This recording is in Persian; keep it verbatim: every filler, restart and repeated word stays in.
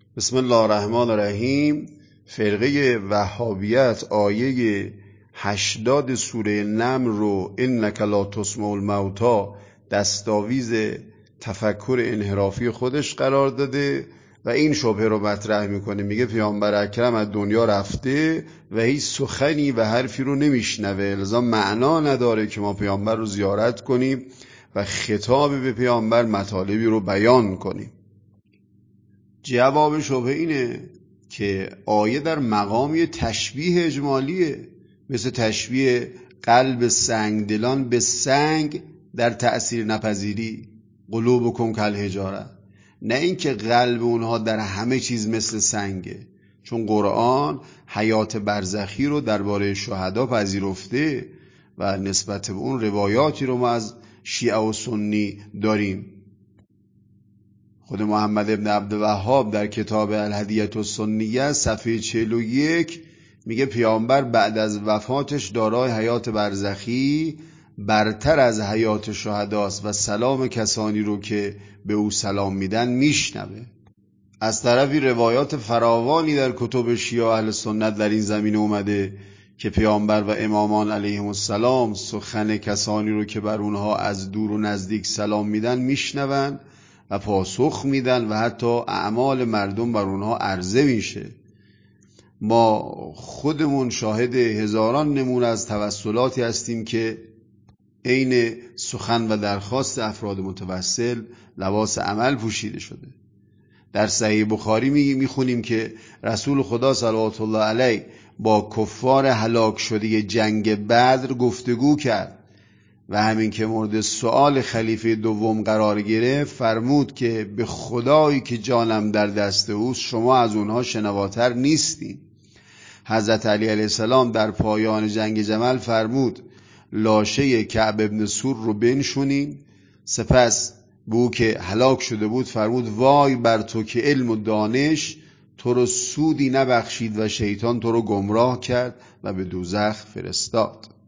بسم الله الرحمن الرحیم. فرقه وهابیت آیه هشتاد سوره نمل رو انک لا تسمع الموتی دستاویز تفکر انحرافی خودش قرار داده و این شبهه رو مطرح میکنه. میگه پیامبر اکرم از دنیا رفته و هیچ سخنی و حرفی رو نمیشنوه، لذا معنا نداره که ما پیامبر رو زیارت کنیم و خطاب به پیامبر مطالبی رو بیان کنیم. جواب شبهه اینه که آیه در مقامی تشبیه اجمالیه، مثل تشبیه قلب سنگدلان به سنگ در تأثیر نپذیری، قلوبکم کالحجاره، نه اینکه قلب اونها در همه چیز مثل سنگه، چون قرآن حیات برزخی رو درباره شهدا پذیرفته و نسبت به اون روایاتی رو ما از شیعه و سنی داریم. خود محمد ابن عبدالوهاب در کتاب الهدیة السنیه صفحه چهل و یک میگه پیامبر بعد از وفاتش دارای حیات برزخی برتر از حیات شهداست و سلام کسانی رو که به او سلام میدن میشنوه. از طرفی روایات فراوانی در کتب شیعه اهل سنت در این زمینه اومده که پیامبر و امامان علیهم السلام سخن کسانی رو که بر اونها از دور و نزدیک سلام میدن میشنون و پاسخ میدن و حتی اعمال مردم بر اونها عرضه میشه. ما خودمون شاهد هزاران نمونه از توسلاتی هستیم که عین سخن و درخواست افراد متوسل لباس عمل پوشیده شده. در صحیح بخاری میخونیم که رسول خدا صلوات الله علیه با کفار هلاک شده جنگ بدر گفتگو کرد و همین که مورد سؤال خلیفه دوم قرار گرفت فرمود که به خدایی که جانم در دست اوست شما از اونها شنواتر نیستین. حضرت علی علیه السلام در پایان جنگ جمل فرمود لاشه کعب ابن سور رو بنشونین. سپس به او که هلاک شده بود فرمود وای بر تو که علم و دانش تو رو سودی نبخشید و شیطان تو رو گمراه کرد و به دوزخ فرستاد.